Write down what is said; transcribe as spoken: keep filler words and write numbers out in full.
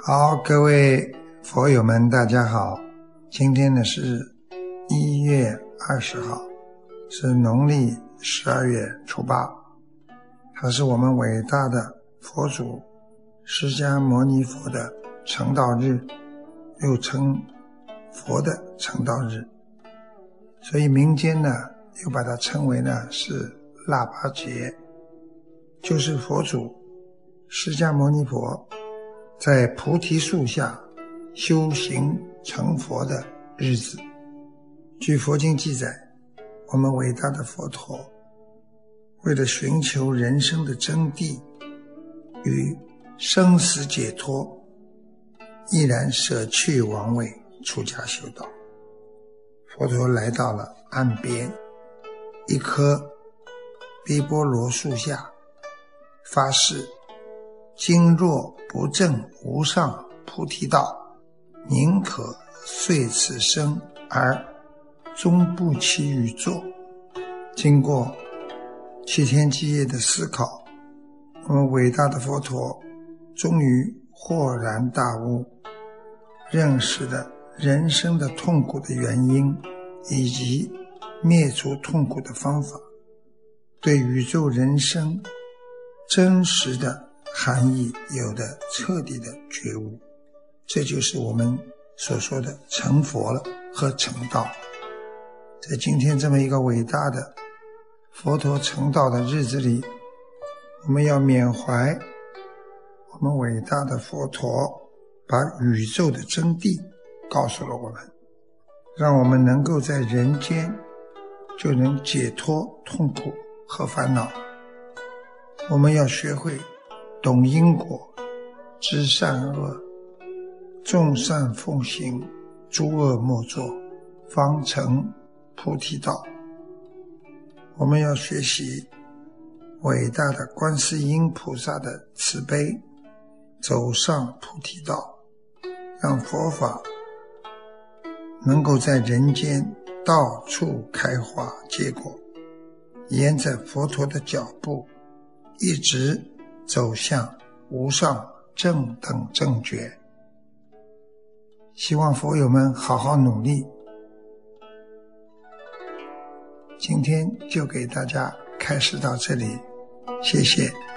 好，各位佛友们大家好，今天呢是一月二十号，是农历十二月初八，它是我们伟大的佛祖释迦牟尼佛的成道日，又称佛的成道日，所以民间呢又把它称为呢是腊八节，就是佛祖释迦牟尼佛在菩提树下修行成佛的日子。据佛经记载，我们伟大的佛陀为了寻求人生的真谛与生死解脱，毅然舍去王位，出家修道。佛陀来到了岸边一棵毗波罗树下，发誓今若不证无上菩提道，宁可遂此生而终不期于座。经过七天七夜的思考，我们伟大的佛陀终于豁然大悟，认识了人生的痛苦的原因以及灭除痛苦的方法，对宇宙人生真实的含义有的彻底的觉悟，这就是我们所说的成佛了和成道。在今天这么一个伟大的佛陀成道的日子里，我们要缅怀我们伟大的佛陀把宇宙的真谛告诉了我们，让我们能够在人间就能解脱痛苦和烦恼。我们要学会懂因果，知善恶，众善奉行，诸恶莫作，方成菩提道。我们要学习伟大的观世音菩萨的慈悲，走上菩提道，让佛法能够在人间到处开花结果，沿着佛陀的脚步一直走向无上正等正觉。希望佛友们好好努力。今天就给大家开示到这里，谢谢。